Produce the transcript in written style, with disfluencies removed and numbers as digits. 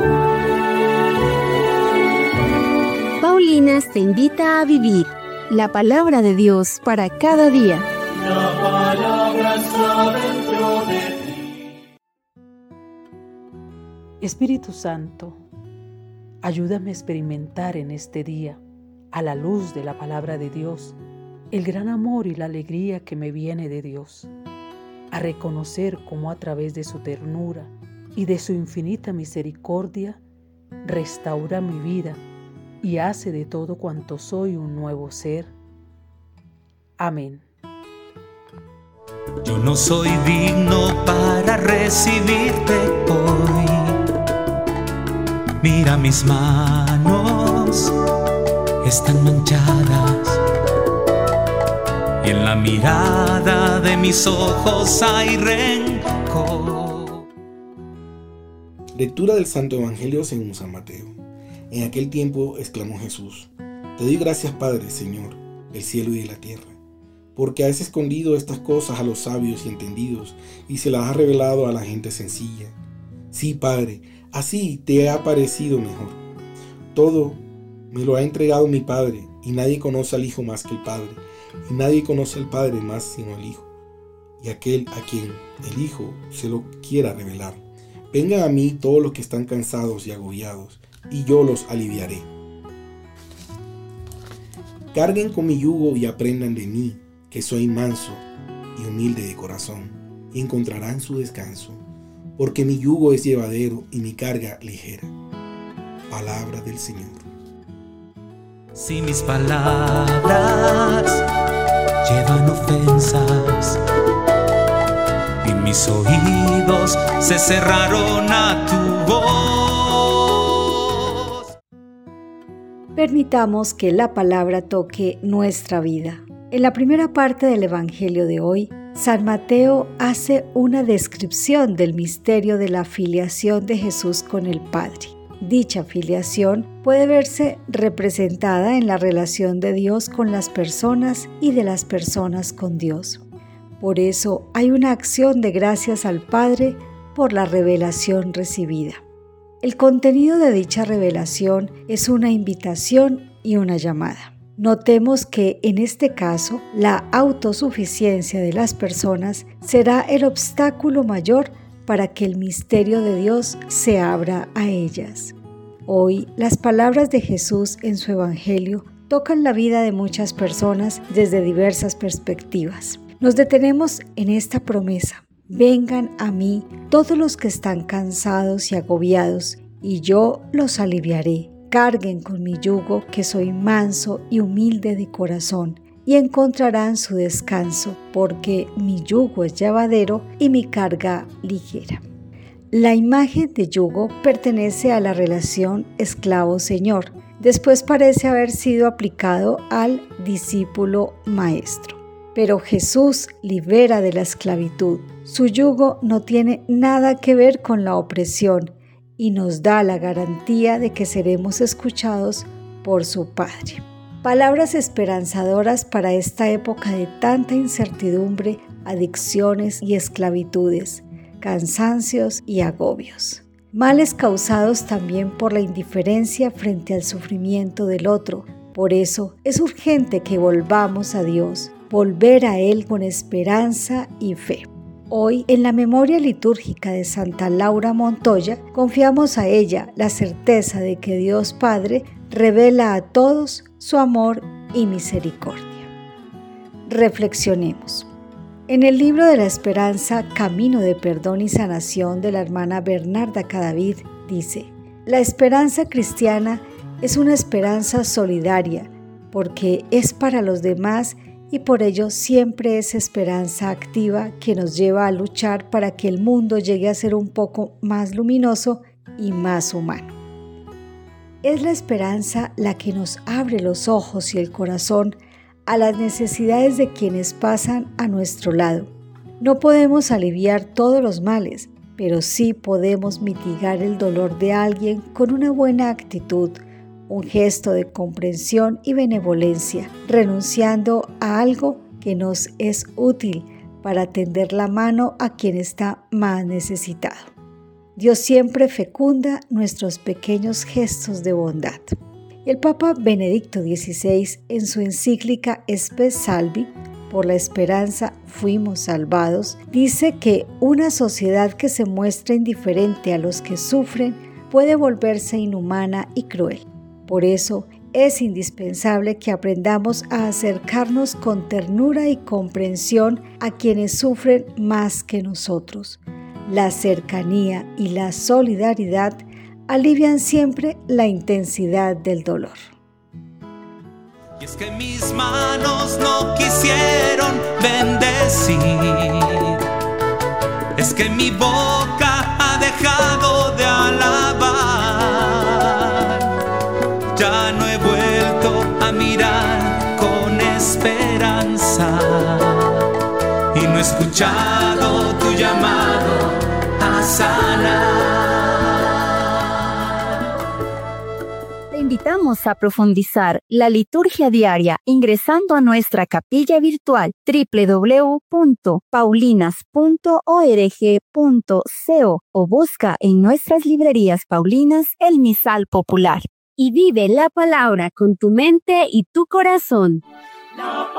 Paulinas te invita a vivir la palabra de Dios para cada día. La palabra está dentro de ti. Espíritu Santo, ayúdame a experimentar en este día, a la luz de la palabra de Dios, el gran amor y la alegría que me viene de Dios, a reconocer cómo a través de su ternura y de su infinita misericordia restaura mi vida y hace de todo cuanto soy un nuevo ser. Amén. Yo no soy digno para recibirte hoy. Mira mis manos, están manchadas, y en la mirada de mis ojos hay rencor. Lectura del Santo Evangelio según San Mateo. En aquel tiempo exclamó Jesús: Te doy gracias, Padre, Señor, del cielo y de la tierra, porque has escondido estas cosas a los sabios y entendidos y se las has revelado a la gente sencilla. Sí, Padre, así te ha parecido mejor. Todo me lo ha entregado mi Padre, y nadie conoce al Hijo más que el Padre, y nadie conoce al Padre más sino al Hijo, y aquel a quien el Hijo se lo quiera revelar. Vengan a mí todos los que están cansados y agobiados, y yo los aliviaré. Carguen con mi yugo y aprendan de mí, que soy manso y humilde de corazón, y encontrarán su descanso, porque mi yugo es llevadero y mi carga ligera. Palabra del Señor. Si mis palabras llevan ofensas y mis oídos se cerraron a tu voz. Permitamos que la palabra toque nuestra vida. En la primera parte del Evangelio de hoy, San Mateo hace una descripción del misterio de la filiación de Jesús con el Padre. Dicha filiación puede verse representada en la relación de Dios con las personas y de las personas con Dios. Por eso hay una acción de gracias al Padre por la revelación recibida. El contenido de dicha revelación es una invitación y una llamada. Notemos que en este caso la autosuficiencia de las personas será el obstáculo mayor para que el misterio de Dios se abra a ellas. Hoy las palabras de Jesús en su Evangelio tocan la vida de muchas personas desde diversas perspectivas. Nos detenemos en esta promesa: vengan a mí todos los que están cansados y agobiados, y yo los aliviaré. Carguen con mi yugo, que soy manso y humilde de corazón, y encontrarán su descanso, porque mi yugo es llevadero y mi carga ligera. La imagen de yugo pertenece a la relación esclavo-señor. Después parece haber sido aplicado al discípulo maestro. Pero Jesús libera de la esclavitud. Su yugo no tiene nada que ver con la opresión y nos da la garantía de que seremos escuchados por su Padre. Palabras esperanzadoras para esta época de tanta incertidumbre, adicciones y esclavitudes, cansancios y agobios. Males causados también por la indiferencia frente al sufrimiento del otro. Por eso es urgente que volvamos a Dios, volver a Él con esperanza y fe. Hoy, en la memoria litúrgica de Santa Laura Montoya, confiamos a ella la certeza de que Dios Padre revela a todos su amor y misericordia. Reflexionemos. En el libro de la esperanza, Camino de Perdón y Sanación de la hermana Bernarda Cadavid, dice: la esperanza cristiana es una esperanza solidaria, porque es para los demás y por ello siempre es esperanza activa que nos lleva a luchar para que el mundo llegue a ser un poco más luminoso y más humano. Es la esperanza la que nos abre los ojos y el corazón a las necesidades de quienes pasan a nuestro lado. No podemos aliviar todos los males, pero sí podemos mitigar el dolor de alguien con una buena actitud, un gesto de comprensión y benevolencia, renunciando a algo que nos es útil para tender la mano a quien está más necesitado. Dios siempre fecunda nuestros pequeños gestos de bondad. El Papa Benedicto XVI, en su encíclica Spes Salvi, por la esperanza fuimos salvados, dice que una sociedad que se muestra indiferente a los que sufren puede volverse inhumana y cruel. Por eso es indispensable que aprendamos a acercarnos con ternura y comprensión a quienes sufren más que nosotros. La cercanía y la solidaridad alivian siempre la intensidad del dolor. Y es que mis manos no quisieron bendecir, es que mi boca ha dejado de alabar. Ya no he vuelto a mirar con esperanza y no he escuchado tu llamado a sanar. Te invitamos a profundizar la liturgia diaria ingresando a nuestra capilla virtual www.paulinas.org.co o busca en nuestras librerías paulinas el misal popular. Y vive la palabra con tu mente y tu corazón. La